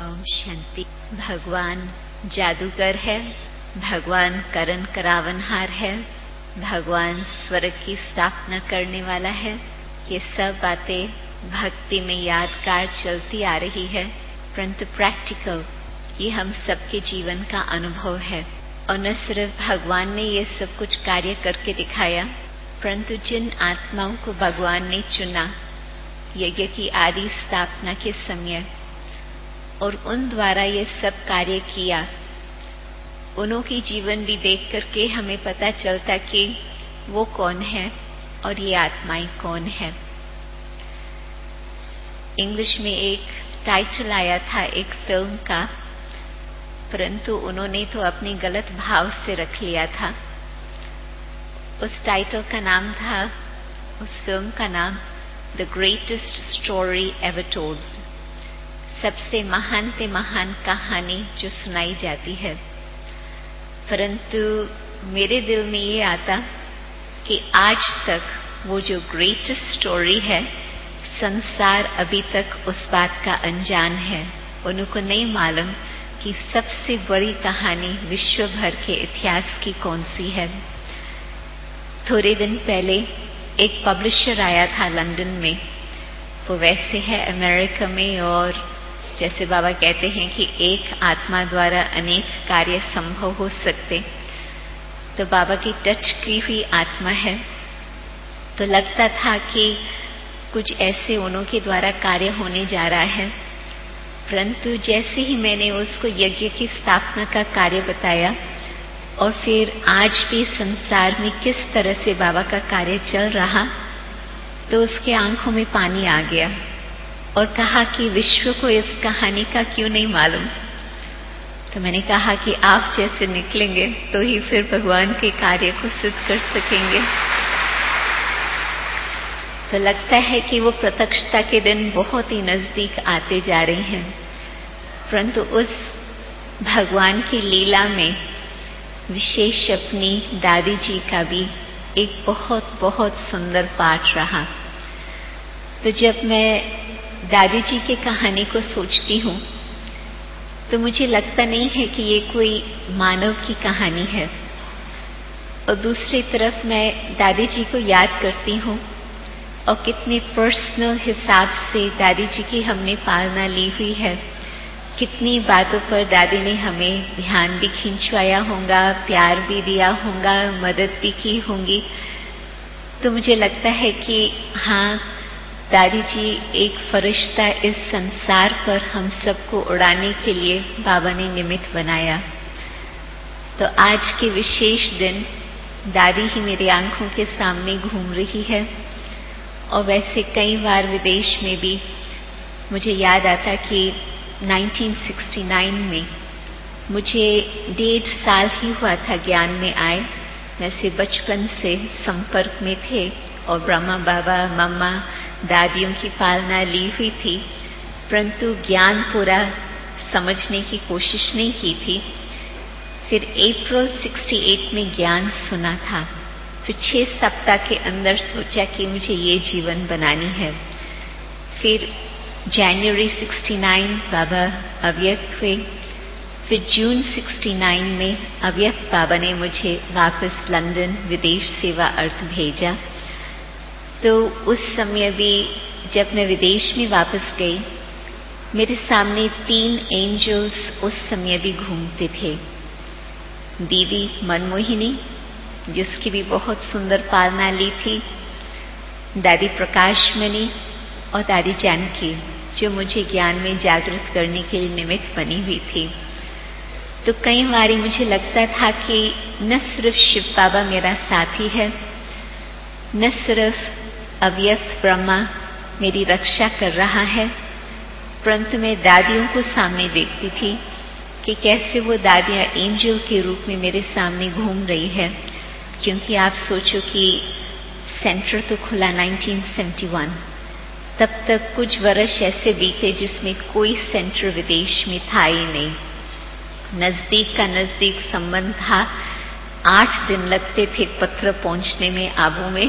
ओम शांति। भगवान जादूगर है, भगवान करण करावनहार है, भगवान स्वर्ग की स्थापना करने वाला है। ये सब बातें भक्ति में यादगार चलती आ रही है, परंतु प्रैक्टिकल ये हम सबके जीवन का अनुभव है। और न सिर्फ भगवान ने ये सब कुछ कार्य करके दिखाया, परंतु जिन आत्माओं को भगवान ने चुना यज्ञ की आदि स्थापना के समय और उन द्वारा ये सब कार्य किया, उन्हों की जीवन भी देख करके हमें पता चलता कि वो कौन है और ये आत्माएं कौन है। इंग्लिश में एक टाइटल आया था एक फिल्म का, परंतु उन्होंने तो अपने गलत भाव से रख लिया था। उस टाइटल का नाम था, उस फिल्म का नाम the greatest story ever told, सबसे महान से महान कहानी जो सुनाई जाती है। परंतु मेरे दिल में ये आता कि आज तक वो जो ग्रेटेस्ट स्टोरी है, संसार अभी तक उस बात का अनजान है। उनको नहीं मालूम कि सबसे बड़ी कहानी विश्व भर के इतिहास की कौन सी है। थोड़े दिन पहले एक पब्लिशर आया था लंदन में, वो वैसे है अमेरिका में, और जैसे बाबा कहते हैं कि एक आत्मा द्वारा अनेक कार्य संभव हो सकते, तो बाबा की टच की हुई आत्मा है। तो लगता था कि कुछ ऐसे उन्हों के द्वारा कार्य होने जा रहा है, परंतु जैसे ही मैंने उसको यज्ञ की स्थापना का कार्य बताया और फिर आज भी संसार में किस तरह से बाबा का कार्य चल रहा, तो उसके आंखों में पानी आ गया और कहा कि विश्व को इस कहानी का क्यों नहीं मालूम। तो मैंने कहा कि आप जैसे निकलेंगे तो ही फिर भगवान के कार्य को सिद्ध कर सकेंगे। तो लगता है कि वो प्रत्यक्षता के दिन बहुत ही नजदीक आते जा रहे हैं, परंतु उस भगवान की लीला में विशेष अपनी दादी जी का भी एक बहुत बहुत सुंदर पाठ रहा। तो जब मैं दादी जी की कहानी को सोचती हूँ तो मुझे लगता नहीं है कि ये कोई मानव की कहानी है, और दूसरी तरफ मैं दादी जी को याद करती हूँ और कितने पर्सनल हिसाब से दादी जी की हमने पालना ली हुई है। कितनी बातों पर दादी ने हमें ध्यान भी खिंचवाया होगा, प्यार भी दिया होगा, मदद भी की होंगी। तो मुझे लगता है कि हाँ, दादी जी एक फरिश्ता इस संसार पर हम सबको उड़ाने के लिए बाबा ने निमित्त बनाया। तो आज के विशेष दिन दादी ही मेरी आंखों के सामने घूम रही है, और वैसे कई बार विदेश में भी मुझे याद आता कि 1969 में मुझे 1.5 साल ही हुआ था ज्ञान में आए। वैसे बचपन से संपर्क में थे और ब्रह्मा बाबा, मम्मा, दादियों की पालना ली हुई थी, परंतु ज्ञान पूरा समझने की कोशिश नहीं की थी। फिर अप्रैल 68 में ज्ञान सुना था। फिर 6 सप्ताह के अंदर सोचा कि मुझे ये जीवन बनानी है। फिर जनवरी 69 बाबा अव्यक्त हुए। फिर जून 69 में अव्यक्त बाबा ने मुझे वापस लंदन विदेश सेवा अर्थ भेजा। तो उस समय भी जब मैं विदेश में वापस गई, मेरे सामने 3 एंजल्स उस समय भी घूमते थे। दीदी मनमोहिनी, जिसकी भी बहुत सुंदर पालना ली थी, दादी प्रकाशमणि और दादी जानकी, जो मुझे ज्ञान में जागृत करने के लिए निमित्त बनी हुई थी। तो कई बारी मुझे लगता था कि न सिर्फ शिव बाबा मेरा साथी है, न सिर्फ अव्यक्त ब्रह्मा मेरी रक्षा कर रहा है, परंतु मैं दादियों को सामने देखती थी कि कैसे वो दादियां एंजल के रूप में मेरे सामने घूम रही है। क्योंकि आप सोचो कि सेंटर तो खुला 1971, तब तक कुछ वर्ष ऐसे बीते जिसमें कोई सेंटर विदेश में था ही नहीं। नजदीक का नजदीक संबंध था। 8 दिन लगते थे पत्र पहुंचने में आबू में,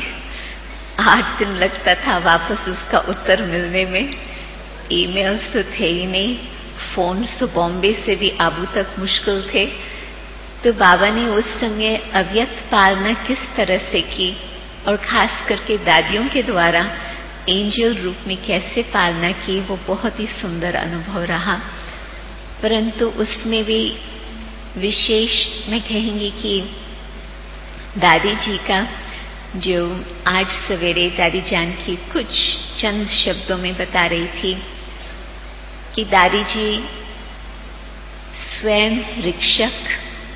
8 दिन लगता था वापस उसका उत्तर मिलने में। ईमेल्स तो थे ही नहीं, फोन तो बॉम्बे से भी आबू तक मुश्किल थे। तो बाबा ने उस समय अव्यक्त पालना किस तरह से की और खास करके दादियों के द्वारा एंजल रूप में कैसे पालना की, वो बहुत ही सुंदर अनुभव रहा। परंतु उसमें भी विशेष मैं कहेंगी कि दादी जी का जो आज सवेरे दादी जान की कुछ चंद शब्दों में बता रही थी कि दादी जी स्वयं रक्षक,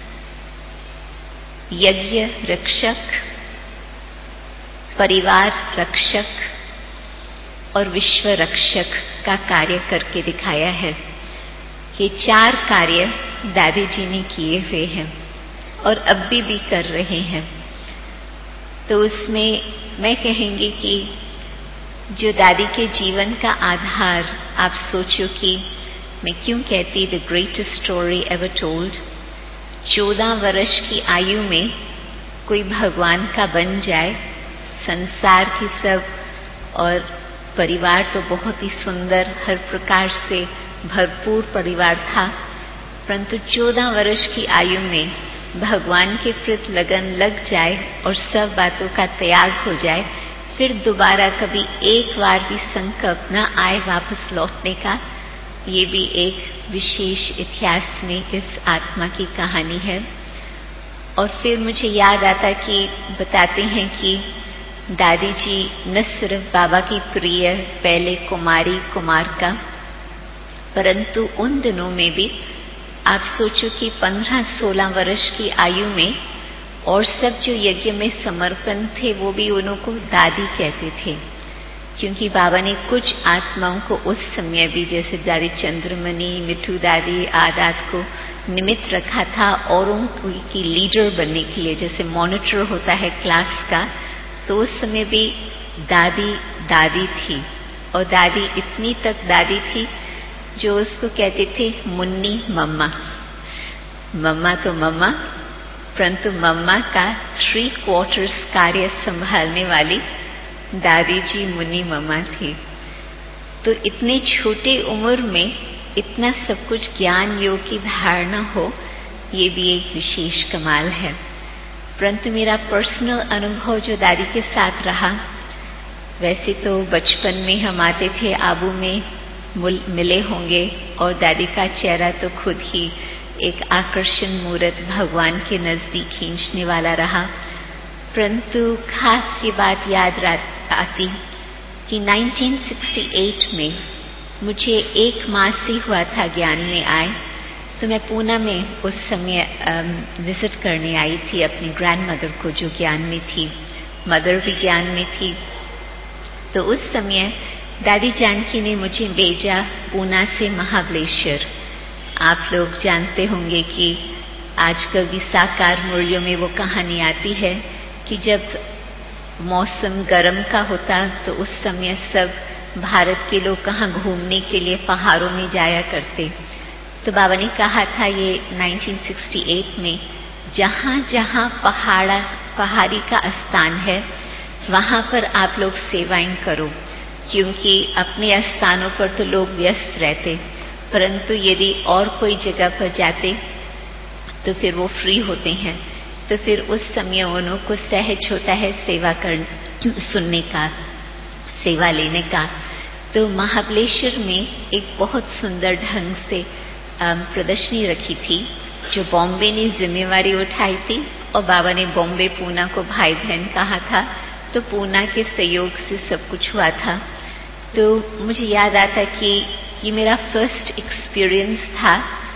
यज्ञ रक्षक, परिवार रक्षक और विश्व रक्षक का कार्य करके दिखाया है। ये 4 कार्य दादी जी ने किए हुए हैं और अब भी कर रहे हैं। तो उसमें मैं कहेंगी कि जो दादी के जीवन का आधार, आप सोचो कि मैं क्यों कहती the greatest story ever told. 14 वर्ष की आयु में कोई भगवान का बन जाए, संसार की सब और परिवार तो बहुत ही सुंदर, हर प्रकार से भरपूर परिवार था। परंतु 14 वर्ष की आयु में भगवान के प्रति लगन लग जाए और सब बातों का त्याग हो जाए, फिर दोबारा कभी एक बार भी संकल्प न आए वापस लौटने का, ये भी एक विशेष इतिहास में इस आत्मा की कहानी है। और फिर मुझे याद आता कि बताते हैं कि दादी जी न सिर्फ बाबा की प्रिय पहले कुमारी कुमार का, परंतु उन दिनों में भी आप सोचो कि 15-16 वर्ष की आयु में और सब जो यज्ञ में समर्पण थे वो भी उनको दादी कहते थे, क्योंकि बाबा ने कुछ आत्माओं को उस समय भी, जैसे दादी चंद्रमणि, मिठू दादी आदि को निमित्त रखा था औरों की लीडर बनने के लिए, जैसे मॉनिटर होता है क्लास का। तो उस समय भी दादी थी और दादी इतनी तक दादी थी जो उसको कहते थे मुन्नी मम्मा। मम्मा तो मम्मा, परंतु मम्मा का 3/4 कार्य संभालने वाली दादी जी मुन्नी मम्मा थी। तो इतने छोटे उम्र में इतना सब कुछ ज्ञान योग की धारणा हो, ये भी एक विशेष कमाल है। परंतु मेरा पर्सनल अनुभव जो दादी के साथ रहा, वैसे तो बचपन में हम आते थे आबू में, मिले होंगे, और दादी का चेहरा तो खुद ही एक आकर्षण मूर्त भगवान के नजदीक खींचने वाला रहा। परंतु खास ये बात याद आती कि 1968 में मुझे 1 मास ही हुआ था ज्ञान में आए। तो मैं पूना में उस समय विजिट करने आई थी अपनी ग्रैंड मदर को जो ज्ञान में थी, मदर भी ज्ञान में थी। तो उस समय दादी जानकी ने मुझे भेजा पूना से महाबलेश्वर। आप लोग जानते होंगे कि आजकल भी साकार मूल्यों में वो कहानी आती है कि जब मौसम गर्म का होता तो उस समय सब भारत के लोग कहाँ घूमने के लिए पहाड़ों में जाया करते। तो बाबा ने कहा था ये 1968 में, जहाँ जहाँ पहाड़ी का स्थान है वहां पर आप लोग सेवाएं करो, क्योंकि अपने स्थानों पर तो लोग व्यस्त रहते, परंतु यदि और कोई जगह पर जाते तो फिर वो फ्री होते हैं। तो फिर उस समय उनको सहज होता है सेवा सुनने का, सेवा लेने का। तो महाबलेश्वर में एक बहुत सुंदर ढंग से प्रदर्शनी रखी थी जो बॉम्बे ने जिम्मेवारी उठाई थी, और बाबा ने बॉम्बे पूना को भाई बहन कहा था। तो पूना के सहयोग से सब कुछ हुआ था। तो मुझे याद आता कि ये मेरा फर्स्ट एक्सपीरियंस था,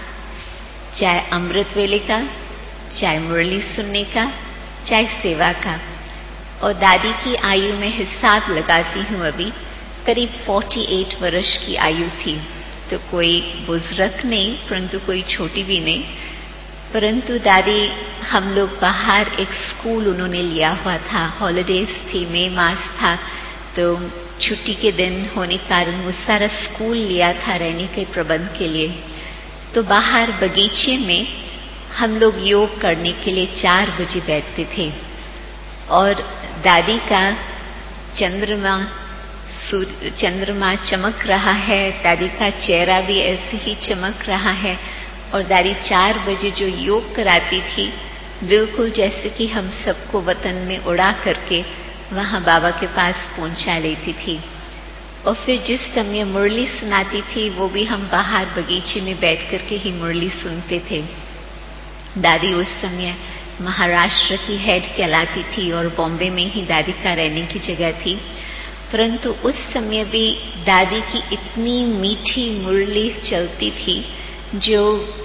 चाहे अमृत वेले का, चाहे मुरली सुनने का, चाहे सेवा का। और दादी की आयु में हिसाब लगाती हूँ अभी करीब 48 वर्ष की आयु थी। तो कोई बुजुर्ग नहीं, परंतु कोई छोटी भी नहीं। परंतु दादी, हम लोग बाहर एक स्कूल उन्होंने लिया हुआ था, हॉलिडेज थी, मई मास था, तो छुट्टी के दिन होने कारण वो सारा स्कूल लिया था रहने के प्रबंध के लिए। तो बाहर बगीचे में हम लोग योग करने के लिए 4 बजे बैठते थे, और दादी का चंद्रमा चंद्रमा चमक रहा है, दादी का चेहरा भी ऐसे ही चमक रहा है। और दादी 4 बजे जो योग कराती थी, बिल्कुल जैसे कि हम सबको वतन में उड़ा करके वहां बाबा के पास पहुंचा लेती थी। और फिर जिस समय मुरली सुनाती थी, वो भी हम बाहर बगीचे में बैठ करके ही मुरली सुनते थे। दादी उस समय महाराष्ट्र की हेड कहलाती थी और बॉम्बे में ही दादी का रहने की जगह थी। परंतु उस समय भी दादी की इतनी मीठी मुरली चलती थी जो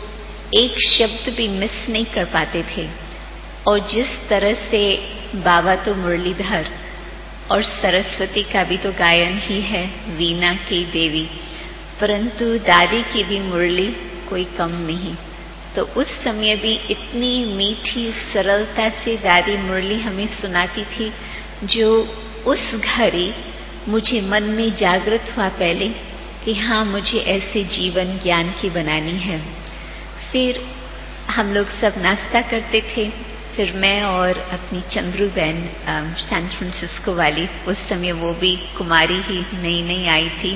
एक शब्द भी मिस नहीं कर पाते थे। और जिस तरह से बाबा तो मुरलीधर और सरस्वती का भी तो गायन ही है, वीणा की देवी, परंतु दादी की भी मुरली कोई कम नहीं। तो उस समय भी इतनी मीठी सरलता से दादी मुरली हमें सुनाती थी, जो उस घड़ी मुझे मन में जागृत हुआ पहले कि हाँ, मुझे ऐसे जीवन ज्ञान की बनानी है। फिर हम लोग सब नाश्ता करते थे। फिर मैं और अपनी चंद्रू बहन सैन फ्रांसिस्को वाली, उस समय वो भी कुमारी ही नई आई थी।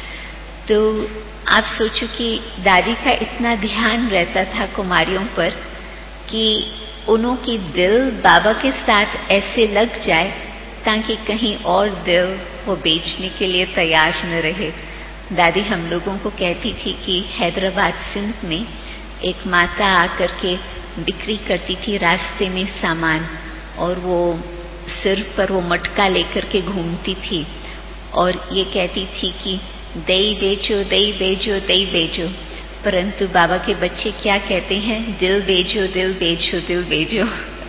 तो आप सोचो कि दादी का इतना ध्यान रहता था कुमारियों पर कि उन्हों की दिल बाबा के साथ ऐसे लग जाए ताकि कहीं और दिल वो बेचने के लिए तैयार न रहे। दादी हम लोगों को कहती थी कि हैदराबाद सिंध में एक माता आकर के बिक्री करती थी रास्ते में सामान, और वो सिर पर वो मटका लेकर के घूमती थी और ये कहती थी कि दही बेचो, दही बेचो, दही बेचो। परंतु बाबा के बच्चे क्या कहते हैं? दिल बेचो, दिल बेचो, दिल बेचो।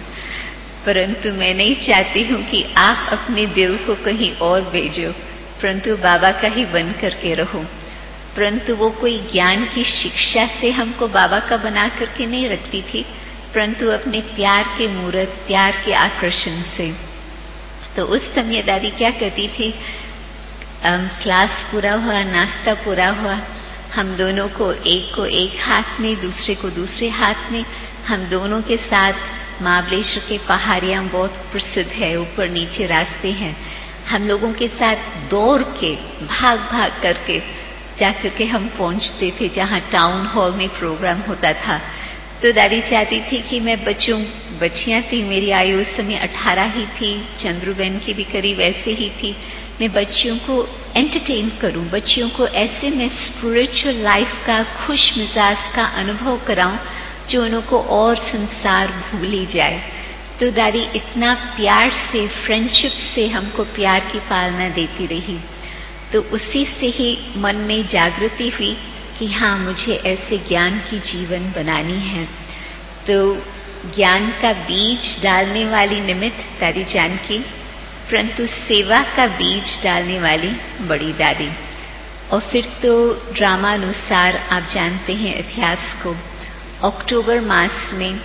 परंतु मैं नहीं चाहती हूँ कि आप अपने दिल को कहीं और भेजो, परंतु बाबा का ही बन करके रहो। परंतु वो कोई ज्ञान की शिक्षा से हमको बाबा का बना करके नहीं रखती थी, परंतु अपने प्यार के मूर्त, प्यार के आकर्षण से। तो उस समय दादी क्या कहती थी, क्लास पूरा हुआ, नाश्ता पूरा हुआ, हम दोनों को एक हाथ में, दूसरे को दूसरे हाथ में, हम दोनों के साथ महाबलेश्वर के पहाड़ियां बहुत प्रसिद्ध है, ऊपर नीचे रास्ते हैं, हम लोगों के साथ दौड़ के भाग करके जाकर के हम पहुंचते थे जहां टाउन हॉल में प्रोग्राम होता था। तो दादी चाहती थी कि मैं बच्चियां थी, मेरी आयु उस समय 18 ही थी, चंद्रुबेन की भी करीब ऐसे ही थी, मैं बच्चियों को एंटरटेन करूं, बच्चियों को ऐसे मैं स्पिरिचुअल लाइफ का, खुश मिजाज का अनुभव कराऊं जो उनको और संसार भूल ही जाए। तो दादी इतना प्यार से, फ्रेंडशिप से हमको प्यार की पालना देती रही। तो उसी से ही मन में जागृति हुई कि हाँ, मुझे ऐसे ज्ञान की जीवन बनानी है। तो ज्ञान का बीज डालने वाली निमित्त दादी जानकी, परंतु सेवा का बीज डालने वाली बड़ी दादी। और फिर तो ड्रामानुसार आप जानते हैं इतिहास को, अक्टूबर मास में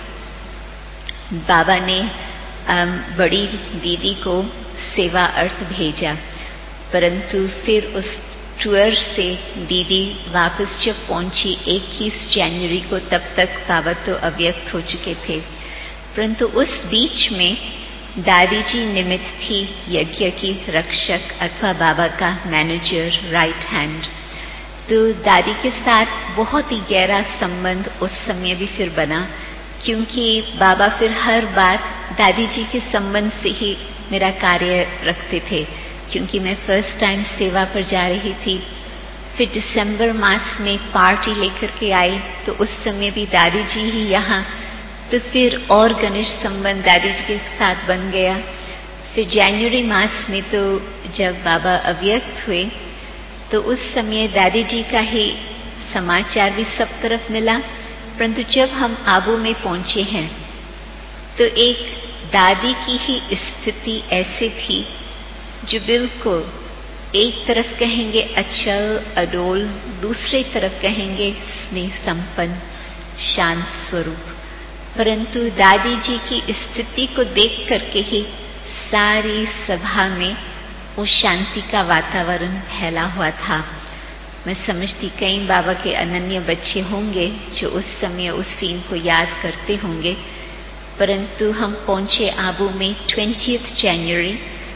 बाबा ने बड़ी दीदी को सेवा अर्थ भेजा, परंतु फिर उस टूर से दीदी वापस जब पहुंची 21 जनवरी को, तब तक बाबा तो अव्यक्त हो चुके थे। परंतु उस बीच में दादी जी निमित्त थी यज्ञ की रक्षक अथवा बाबा का मैनेजर, राइट हैंड। तो दादी के साथ बहुत ही गहरा संबंध उस समय भी फिर बना, क्योंकि बाबा फिर हर बात दादी जी के संबंध से ही मेरा कार्य रखते थे, क्योंकि मैं फर्स्ट टाइम सेवा पर जा रही थी। फिर दिसंबर मास में पार्टी लेकर के आई, तो उस समय भी दादी जी ही यहाँ, तो फिर और घनिष्ठ संबंध दादी जी के साथ बन गया। फिर जनवरी मास में तो जब बाबा अव्यक्त हुए, तो उस समय दादी जी का ही समाचार भी सब तरफ मिला। परंतु जब हम आबू में पहुंचे हैं, तो एक दादी की ही स्थिति ऐसे थी जो बिल्कुल एक तरफ कहेंगे अचल अडोल, दूसरे तरफ कहेंगे स्नेह संपन्न, शांत स्वरूप। परंतु दादी जी की स्थिति को देख करके ही सारी सभा में वो शांति का वातावरण फैला हुआ था। मैं समझती कई बाबा के अनन्य बच्चे होंगे जो उस समय उस सीन को याद करते होंगे। परंतु हम पहुंचे आबू में 20 जनवरी,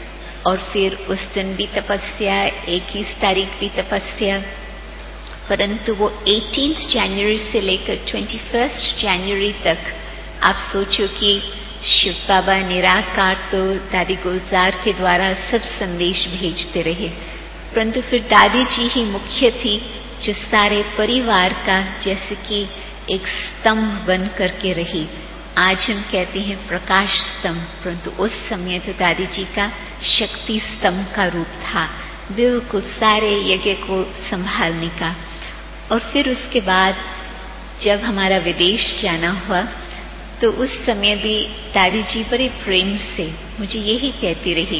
और फिर उस दिन भी तपस्या, 21 तारीख भी तपस्या, परंतु वो 18 जनवरी से लेकर 21 जनवरी तक आप सोचो कि शिव बाबा निराकार तो दादी गुलजार के द्वारा सब संदेश भेजते रहे, परंतु फिर दादी जी ही मुख्य थी जो सारे परिवार का जैसे कि एक स्तंभ बन करके रही। आज हम कहते हैं प्रकाश स्तंभ, परंतु उस समय तो दादी जी का शक्ति स्तंभ का रूप था, बिल्कुल सारे यज्ञ को संभालने का। और फिर उसके बाद जब हमारा विदेश जाना हुआ तो उस समय भी दादी जी बड़े प्रेम से मुझे यही कहती रही,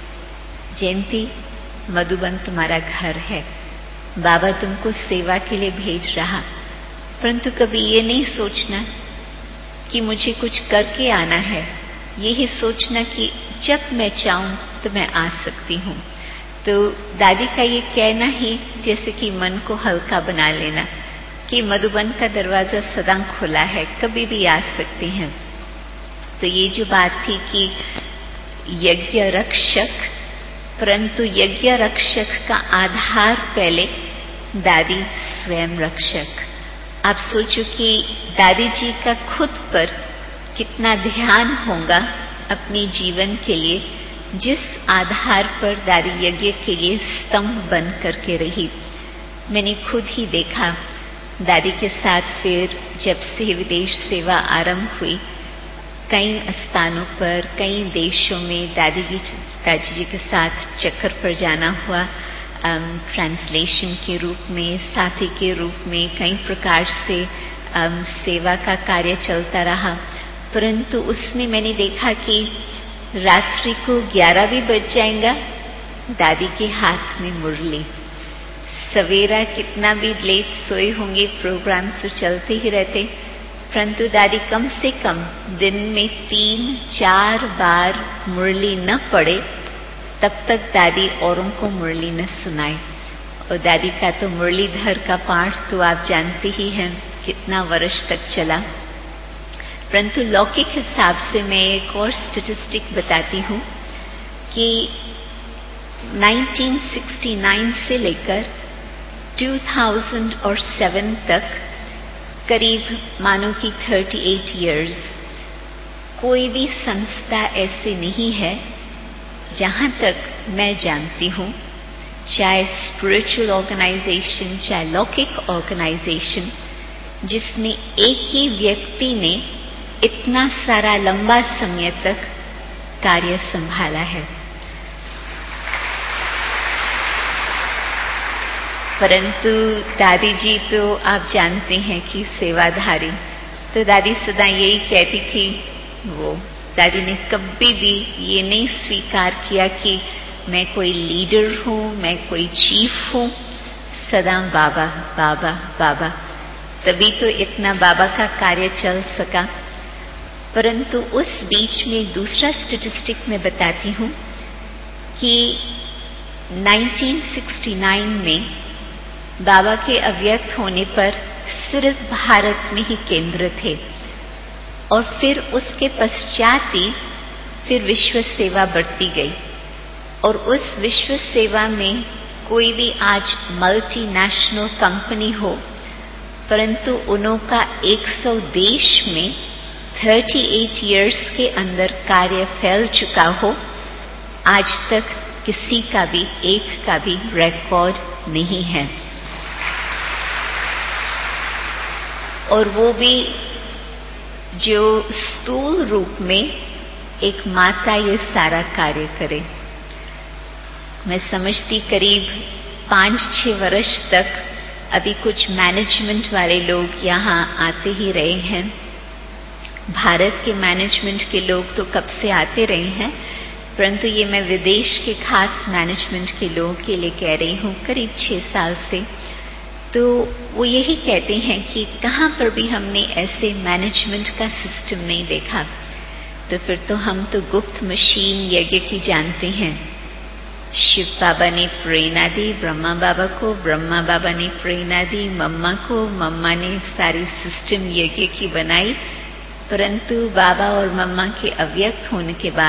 जयंती मधुबन तुम्हारा घर है, बाबा तुमको सेवा के लिए भेज रहा, परंतु कभी ये नहीं सोचना कि मुझे कुछ करके आना है, यही सोचना कि जब मैं चाहूं तो मैं आ सकती हूँ। तो दादी का ये कहना ही जैसे कि मन को हल्का बना लेना कि मधुबन का दरवाजा सदा खुला है, कभी भी आ सकते हैं। तो ये जो बात थी कि यज्ञ रक्षक, परंतु यज्ञ रक्षक का आधार पहले दादी स्वयं रक्षक। आप सोचो कि दादी जी का खुद पर कितना ध्यान होगा अपने जीवन के लिए, जिस आधार पर दादी यज्ञ के लिए स्तंभ बन करके रही। मैंने खुद ही देखा दादी के साथ फिर जब से विदेश सेवा आरंभ हुई, कई स्थानों पर, कई देशों में दादी जी के साथ चक्कर पर जाना हुआ, ट्रांसलेशन के रूप में, साथी के रूप में, कई प्रकार से सेवा का कार्य चलता रहा। परंतु उसमें मैंने देखा कि रात्रि को 11 भी बज जाएगा, दादी के हाथ में मुरली, सवेरा कितना भी लेट सोए होंगे, प्रोग्राम्स तो चलते ही रहते, परंतु दादी कम से कम दिन में 3-4 बार मुरली न पड़े तब तक दादी औरों को मुरली न सुनाए। और दादी का तो मुरलीधर का पाठ तो आप जानते ही हैं कितना वर्ष तक चला। परंतु लौकिक हिसाब से मैं एक और स्टैटिस्टिक बताती हूँ कि 1969 से लेकर 2007 तक करीब मानो कि 38 इयर्स कोई भी संस्था ऐसे नहीं है जहां तक मैं जानती हूँ, चाहे स्पिरिचुअल ऑर्गेनाइजेशन चाहे लौकिक ऑर्गेनाइजेशन, जिसमें एक ही व्यक्ति ने इतना सारा लंबा समय तक कार्य संभाला है। परंतु दादी जी तो आप जानते हैं कि सेवाधारी, तो दादी सदा यही कहती थी, वो दादी ने कभी भी ये नहीं स्वीकार किया कि मैं कोई लीडर हूँ, मैं कोई चीफ हूँ, सदा बाबा बाबा बाबा, तभी तो इतना बाबा का कार्य चल सका। परंतु उस बीच में दूसरा स्टैटिस्टिक मैं बताती हूँ कि 1969 में बाबा के अव्यक्त होने पर सिर्फ भारत में ही केंद्र थे, और फिर उसके पश्चात ही फिर विश्व सेवा बढ़ती गई, और उस विश्व सेवा में कोई भी आज मल्टीनेशनल कंपनी हो, परंतु उनका 100 देश में 38 इयर्स के अंदर कार्य फैल चुका हो, आज तक किसी का भी एक का भी रिकॉर्ड नहीं है। और वो भी जो स्थूल रूप में एक माता ये सारा कार्य करे। मैं समझती करीब 5-6 वर्ष तक अभी कुछ मैनेजमेंट वाले लोग यहाँ आते ही रहे हैं। भारत के मैनेजमेंट के लोग तो कब से आते रहे हैं, परंतु ये मैं विदेश के खास मैनेजमेंट के लोगों के लिए कह रही हूँ, करीब 6 साल से। तो वो यही कहते हैं कि कहाँ पर भी हमने ऐसे मैनेजमेंट का सिस्टम नहीं देखा। तो फिर तो हम तो गुप्त मशीन यज्ञ की जानते हैं। शिव बाबा ने प्रेरणा दी ब्रह्मा बाबा को, ब्रह्मा बाबा ने प्रेरणा दी मम्मा को, मम्मा ने सारी सिस्टम यज्ञ की बनाई, परंतु बाबा और मम्मा के अव्यक्त होने के बाद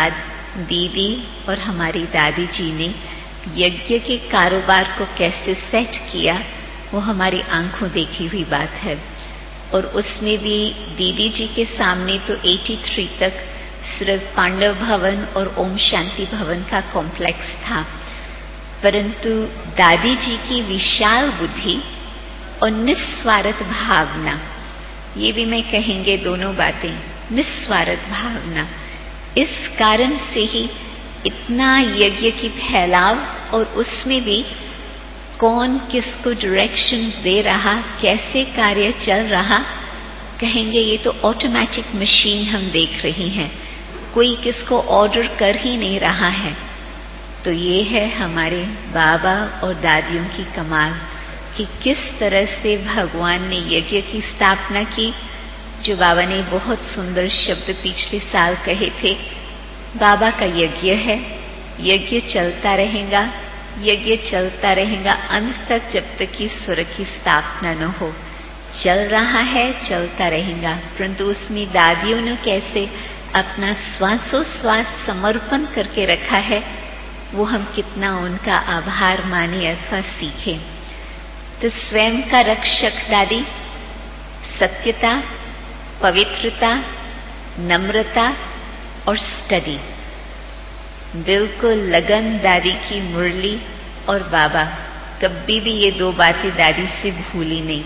दीदी और हमारी दादी जी ने यज्ञ के कारोबार को कैसे सेट किया, वो हमारी आंखों देखी हुई बात है। और उसमें भी दीदी जी के सामने तो 83 तक सिर्फ पांडव भवन और ओम शांति भवन का कॉम्प्लेक्स था, परंतु दादी जी की विशाल बुद्धि और निस्वार्थ भावना, ये भी मैं कहेंगे दोनों बातें, निस्वार्थ भावना, इस कारण से ही इतना यज्ञ की फैलाव और उसमें भी कौन किसको डायरेक्शंस दे रहा, कैसे कार्य चल रहा, कहेंगे ये तो ऑटोमेटिक मशीन हम देख रही हैं, कोई किसको ऑर्डर कर ही नहीं रहा है। तो ये है हमारे बाबा और दादियों की कमाल कि किस तरह से भगवान ने यज्ञ की स्थापना की। जो बाबा ने बहुत सुंदर शब्द पिछले साल कहे थे, बाबा का यज्ञ है, यज्ञ चलता रहेगा, यज्ञ चलता रहेगा अंत तक, जब तक कि स्वर्ग की स्थापना न हो। चल रहा है, चलता रहेगा, परंतु उसमें दादियों ने कैसे अपना श्वासोश्वास समर्पण करके रखा है, वो हम कितना उनका आभार माने अथवा सीखें। तो स्वयं का रक्षक दादी, सत्यता, पवित्रता, नम्रता और स्टडी, बिल्कुल लगन दादी की मुरली और बाबा, कभी भी ये दो बातें दादी से भूली नहीं।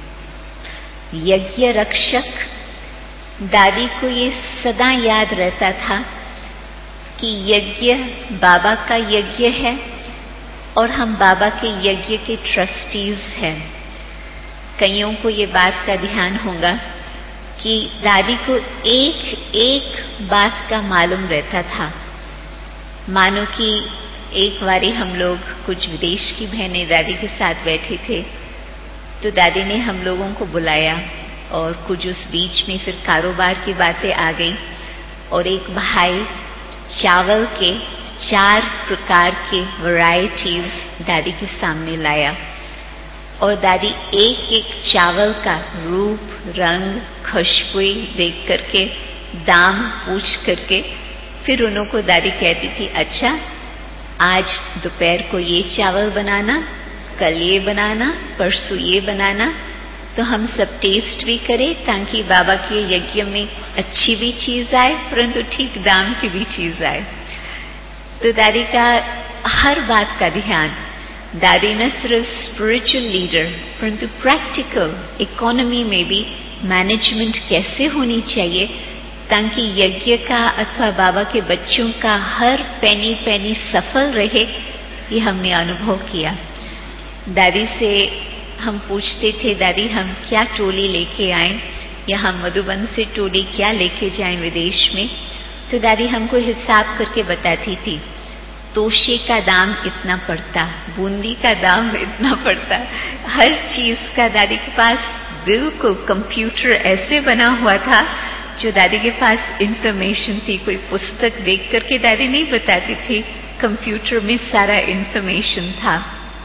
यज्ञ रक्षक, दादी को ये सदा याद रहता था कि यज्ञ बाबा का यज्ञ है और हम बाबा के यज्ञ के ट्रस्टीज हैं। कईयों को ये बात का ध्यान होगा कि दादी को एक एक बात का मालूम रहता था। मानो कि एक बारी हम लोग कुछ विदेश की बहनें दादी के साथ बैठे थे, तो दादी ने हम लोगों को बुलाया और कुछ उस बीच में फिर कारोबार की बातें आ गई और एक भाई चावल के 4 प्रकार के वैरायटीज दादी के सामने लाया और दादी एक एक चावल का रूप, रंग, खुशबू देख करके, दाम पूछ करके फिर उन्हों को दादी कहती थी, अच्छा आज दोपहर को ये चावल बनाना, कल ये बनाना, परसों ये बनाना, तो हम सब टेस्ट भी करें ताकि बाबा के यज्ञ में अच्छी भी चीज आए परंतु ठीक दाम की भी चीज आए। तो दादी का हर बात का ध्यान, दादी न सिर्फ स्पिरिचुअल लीडर परंतु प्रैक्टिकल इकोनॉमी में भी मैनेजमेंट कैसे होनी चाहिए ताकि यज्ञ का अथवा बाबा के बच्चों का हर पेनी पेनी सफल रहे, ये हमने अनुभव किया। दादी से हम पूछते थे, दादी हम क्या टोली लेके आए या हम मधुबन से टोली क्या लेके जाएं विदेश में, तो दादी हमको हिसाब करके बताती थी, तोशे का दाम इतना पड़ता, बूंदी का दाम इतना पड़ता, हर चीज का दादी के पास बिल्कुल कंप्यूटर ऐसे बना हुआ था जो दादी के पास इंफॉर्मेशन थी। कोई पुस्तक देख करके दादी नहीं बताती थी, कंप्यूटर में सारा इंफॉर्मेशन था।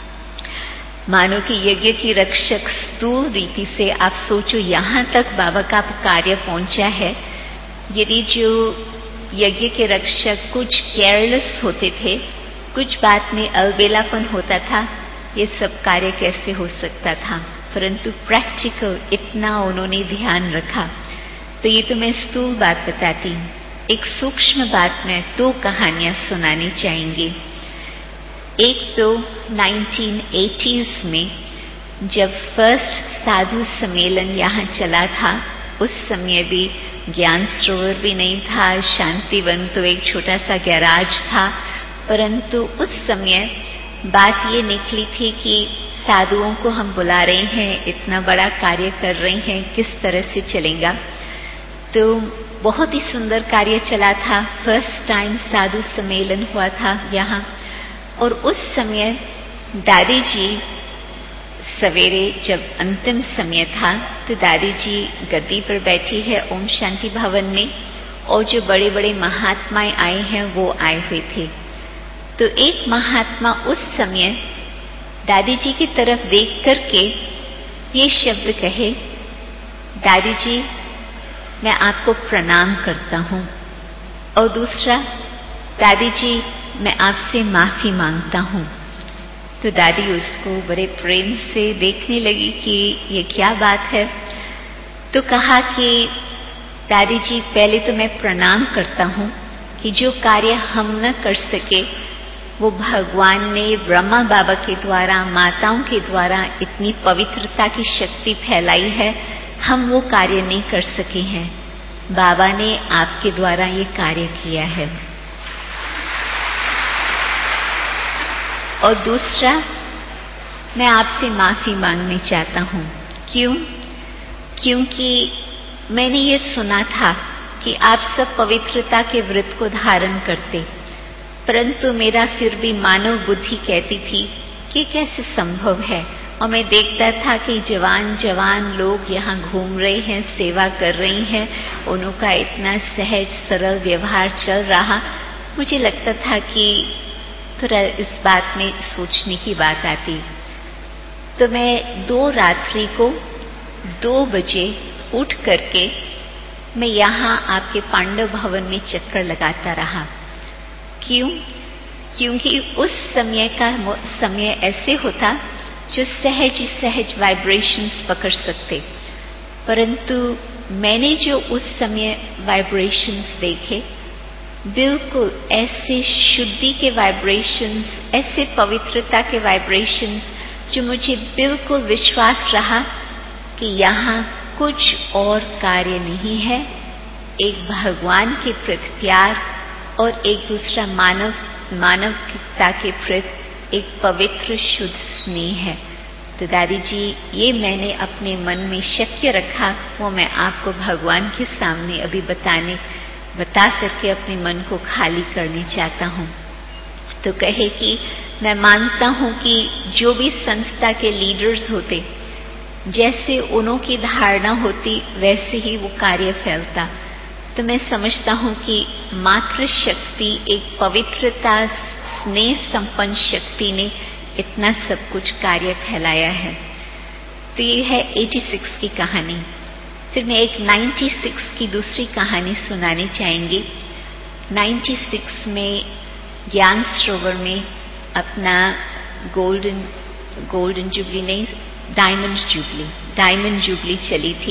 मानो कि यज्ञ की रक्षक स्थूल रीति से आप सोचो यहां तक बाबा का कार्य पहुंचा है। यदि जो यज्ञ के रक्षक कुछ केयरलेस होते थे, कुछ बात में अलबेलापन होता था, ये सब कार्य कैसे हो सकता था, परंतु प्रैक्टिकल इतना उन्होंने ध्यान रखा। तो ये तो मैं स्थूल बात बताती, एक सूक्ष्म बात में 2 कहानियां सुनानी चाहेंगी। एक तो 1980s में जब फर्स्ट साधु सम्मेलन यहाँ चला था, उस समय भी ज्ञान सरोवर भी नहीं था, शांतिवन तो एक छोटा सा गैराज था, परंतु उस समय बात ये निकली थी कि साधुओं को हम बुला रहे हैं, इतना बड़ा कार्य कर रहे हैं, किस तरह से चलेगा। तो बहुत ही सुंदर कार्य चला था, फर्स्ट टाइम साधु सम्मेलन हुआ था यहाँ। और उस समय दादी जी सवेरे जब अंतिम समय था तो दादी जी गद्दी पर बैठी है ओम शांति भवन में, और जो बड़े बड़े महात्माएं आए हैं वो आए हुए थे। तो एक महात्मा उस समय दादी जी की तरफ देख करके ये शब्द कहे, दादी जी मैं आपको प्रणाम करता हूं। और दूसरा, दादी जी, मैं आपसे माफी मांगता हूँ। तो दादी उसको बड़े प्रेम से देखने लगी कि ये क्या बात है। तो कहा कि दादी जी, पहले तो मैं प्रणाम करता हूँ कि जो कार्य हम न कर सके वो भगवान ने ब्रह्मा बाबा के द्वारा, माताओं के द्वारा इतनी पवित्रता की शक्ति फैलाई है, हम वो कार्य नहीं कर सके हैं। बाबा ने आपके द्वारा ये कार्य किया है। और दूसरा, मैं आपसे माफी मांगने चाहता हूँ। क्यों? क्योंकि मैंने ये सुना था कि आप सब पवित्रता के व्रत को धारण करते, परंतु मेरा फिर भी मानव बुद्धि कहती थी कि कैसे संभव है। और मैं देखता था कि जवान जवान लोग यहाँ घूम रहे हैं, सेवा कर रही हैं, उनका इतना सहज सरल व्यवहार चल रहा। मुझे लगता था कि थोड़ा इस बात में सोचने की बात आती। तो मैं 2 रात्रि को 2 बजे उठ करके मैं यहाँ आपके पांडव भवन में चक्कर लगाता रहा। क्यों? क्योंकि उस समय का समय ऐसे होता जो सहज सहज वाइब्रेशंस पकड़ सकते, परंतु मैंने जो उस समय वाइब्रेशंस देखे, बिल्कुल ऐसे शुद्धि के वाइब्रेशंस, ऐसे पवित्रता के वाइब्रेशंस, जो मुझे बिल्कुल विश्वास रहा कि यहाँ कुछ और कार्य नहीं है, एक भगवान के प्रति प्यार और एक दूसरा मानवता के प्रति एक पवित्र शुद्ध स्नेह है। तो दादी जी, ये मैंने अपने मन में शक्य रखा, वो मैं आपको भगवान के सामने अभी बता करके अपने मन को खाली करने चाहता हूँ। तो कहे कि मैं मानता हूँ कि जो भी संस्था के लीडर्स होते, जैसे उन्हों की धारणा होती वैसे ही वो कार्य फैलता। तो मैं समझता हूँ कि मातृशक्ति, एक पवित्रता स्नेह संपन्न शक्ति ने इतना सब कुछ कार्य फैलाया है। तो ये है 86 की कहानी। फिर मैं एक 96 की दूसरी कहानी सुनानी चाहेंगी। 96 में ज्ञान सरोवर में अपना गोल्डन जुबली नहीं, डायमंड जुबली चली थी।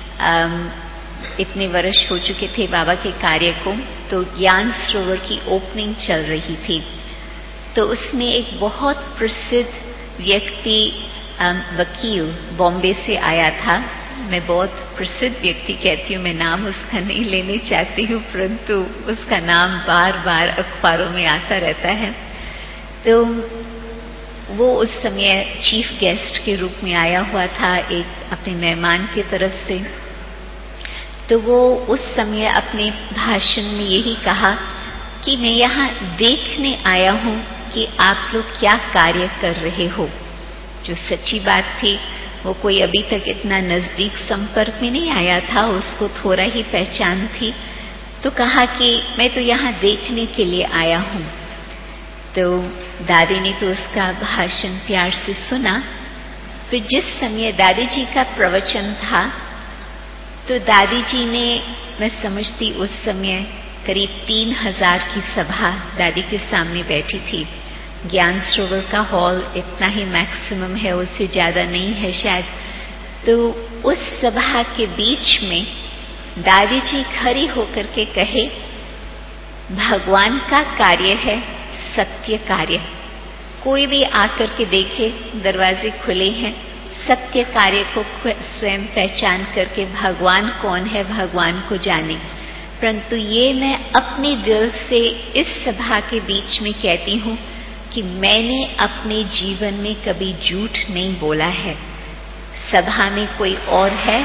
इतने वर्ष हो चुके थे बाबा के कार्य को, तो ज्ञान सरोवर की ओपनिंग चल रही थी। तो उसमें एक बहुत प्रसिद्ध व्यक्ति, वकील बॉम्बे से आया था। मैं बहुत प्रसिद्ध व्यक्ति कहती हूँ, मैं नाम उसका नहीं लेने चाहती हूँ, परंतु उसका नाम बार बार अखबारों में आता रहता है। तो वो उस समय चीफ गेस्ट के रूप में आया हुआ था, एक अपने मेहमान की तरफ से। तो वो उस समय अपने भाषण में यही कहा कि मैं यहाँ देखने आया हूँ कि आप लोग क्या कार्य कर रहे हो। जो सच्ची बात थी, वो कोई अभी तक इतना नजदीक संपर्क में नहीं आया था, उसको थोड़ा ही पहचान थी। तो कहा कि मैं तो यहाँ देखने के लिए आया हूँ। तो दादी ने तो उसका भाषण प्यार से सुना। फिर जिस समय दादी जी का प्रवचन था, तो दादी जी ने, मैं समझती उस समय करीब 3000 की सभा दादी के सामने बैठी थी। ज्ञान सरोवर का हॉल इतना ही मैक्सिमम है, उससे ज्यादा नहीं है शायद। तो उस सभा के बीच में दादी जी खड़ी होकर के कहे, भगवान का कार्य है सत्य कार्य। कोई भी आकर के देखे, दरवाजे खुले हैं, सत्य कार्य को स्वयं पहचान करके भगवान कौन है, भगवान को जाने। परंतु ये मैं अपने दिल से इस सभा के बीच में कहती हूँ कि मैंने अपने जीवन में कभी झूठ नहीं बोला है। सभा में कोई और है,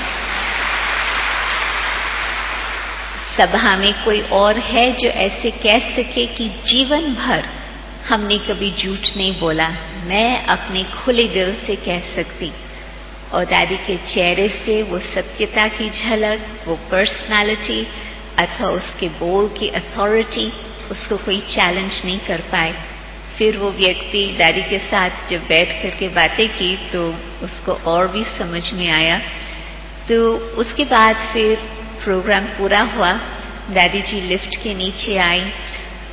सभा में कोई और है जो ऐसे कह सके कि जीवन भर हमने कभी झूठ नहीं बोला। मैं अपने खुले दिल से कह सकती। और दादी के चेहरे से वो सत्यता की झलक, वो पर्सनालिटी अथवा उसके बोल की अथॉरिटी, उसको कोई चैलेंज नहीं कर पाए। फिर वो व्यक्ति दादी के साथ जब बैठ करके बातें की तो उसको और भी समझ में आया। तो उसके बाद फिर प्रोग्राम पूरा हुआ, दादी जी लिफ्ट के नीचे आई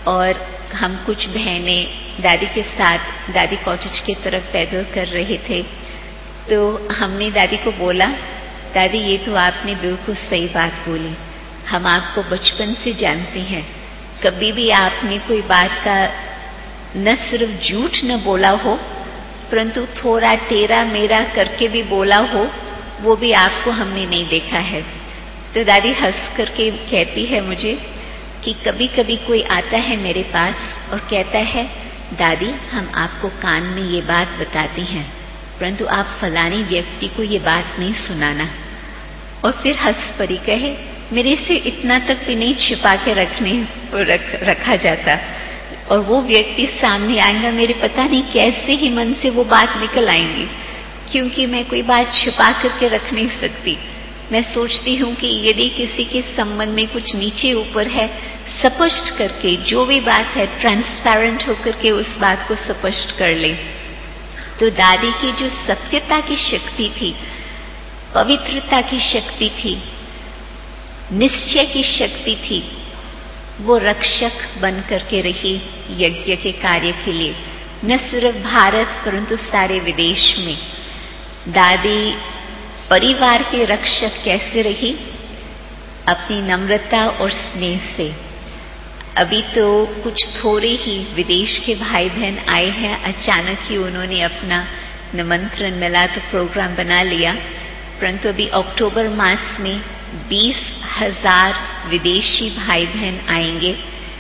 और हम कुछ बहनें दादी के साथ दादी कॉटेज की तरफ पैदल कर रहे थे। तो हमने दादी को बोला, दादी ये तो आपने बिल्कुल सही बात बोली, हम आपको बचपन से जानते हैं, कभी भी आपने कोई बात का न सिर्फ झूठ न बोला हो, परंतु थोड़ा टेढ़ा मेढ़ा करके भी बोला हो, वो भी आपको हमने नहीं देखा है। तो दादी हंस करके कहती है मुझे कि कभी कभी कोई आता है मेरे पास और कहता है, दादी हम आपको कान में ये बात बताते हैं, परंतु आप फलाने व्यक्ति को ये बात नहीं सुनाना। और फिर हंस पड़ी कहे, मेरे से इतना तक भी नहीं छिपा के रखा जाता, और वो व्यक्ति सामने आएगा, मेरे पता नहीं कैसे ही मन से वो बात निकल आएंगी, क्योंकि मैं कोई बात छिपा करके रख नहीं सकती। मैं सोचती हूँ कि यदि किसी के संबंध में कुछ नीचे ऊपर है, स्पष्ट करके जो भी बात है ट्रांसपेरेंट होकर के उस बात को स्पष्ट कर ले। तो दादी की जो सत्यता की शक्ति थी, पवित्रता की शक्ति थी, निश्चय की शक्ति थी, वो रक्षक बन करके रही यज्ञ के कार्य के लिए, न सिर्फ भारत परंतु सारे विदेश में। दादी परिवार के रक्षक कैसे रही? अपनी नम्रता और स्नेह से। अभी तो कुछ थोड़े ही विदेश के भाई बहन आए हैं, अचानक ही उन्होंने अपना निमंत्रण मिला तो प्रोग्राम बना लिया, परंतु अभी अक्टूबर मास में 20,000 विदेशी भाई बहन आएंगे,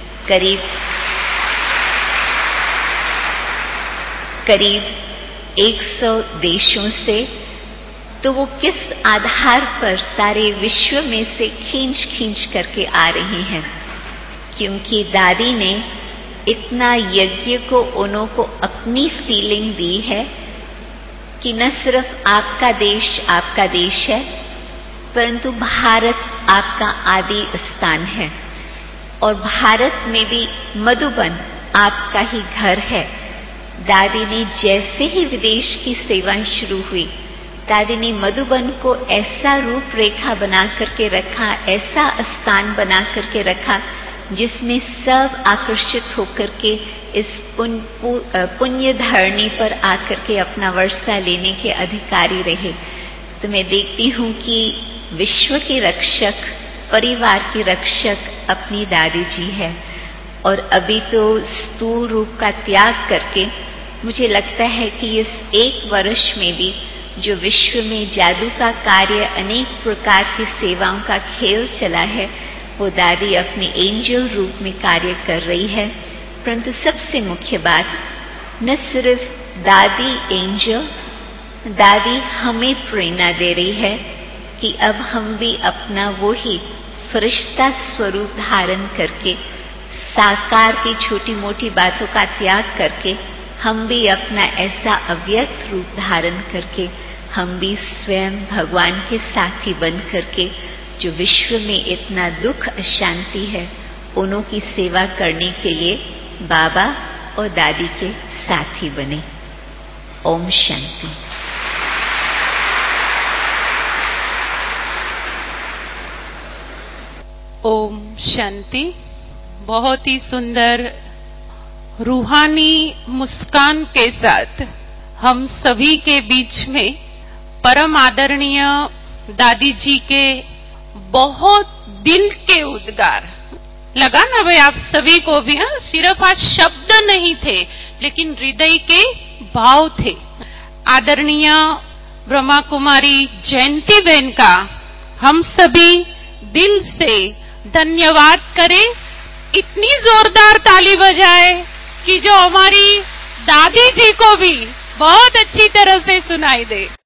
करीब 100 देशों से। तो वो किस आधार पर सारे विश्व में से खींच करके आ रहे हैं? क्योंकि दादी ने इतना यज्ञ को उनको अपनी फीलिंग दी है कि न सिर्फ आपका देश है, परंतु भारत आपका आदि स्थान है, और भारत में भी मधुबन आपका ही घर है। दादी ने जैसे ही विदेश की सेवाएं शुरू हुई, दादी ने मधुबन को ऐसा रूपरेखा बना करके रखा, ऐसा स्थान बना करके रखा जिसमें सब आकर्षित होकर के इस पुण्य धरणी पर आकर के अपना वर्षा लेने के अधिकारी रहे। तो मैं देखती हूँ कि विश्व की रक्षक, परिवार की रक्षक अपनी दादी जी है। और अभी तो स्थूल रूप का त्याग करके मुझे लगता है कि इस 1 वर्ष में भी जो विश्व में जादू का कार्य, अनेक प्रकार की सेवाओं का खेल चला है, वो दादी अपने एंजल रूप में कार्य कर रही है। परंतु सबसे मुख्य बात, न सिर्फ दादी एंजल, दादी हमें प्रेरणा दे रही है कि अब हम भी अपना वो ही फरिश्ता स्वरूप धारण करके, साकार की छोटी मोटी बातों का त्याग करके, हम भी अपना ऐसा अव्यक्त रूप धारण करके, हम भी स्वयं भगवान के साथी बन करके, जो विश्व में इतना दुख अशांति है, उन्हों की सेवा करने के लिए बाबा और दादी के साथी बने। ओम शांति। ओम शांति। बहुत ही सुंदर रूहानी मुस्कान के साथ हम सभी के बीच में परम आदरणीय दादी जी के बहुत दिल के उद्गार लगा ना भाई, आप सभी को भी। हाँ, सिर्फ आज शब्द नहीं थे, लेकिन हृदय के भाव थे। आदरणीय ब्रह्मा कुमारी जयंती बहन का हम सभी दिल से धन्यवाद करें। इतनी जोरदार ताली बजाए कि जो हमारी दादी जी को भी बहुत अच्छी तरह से सुनाई दे।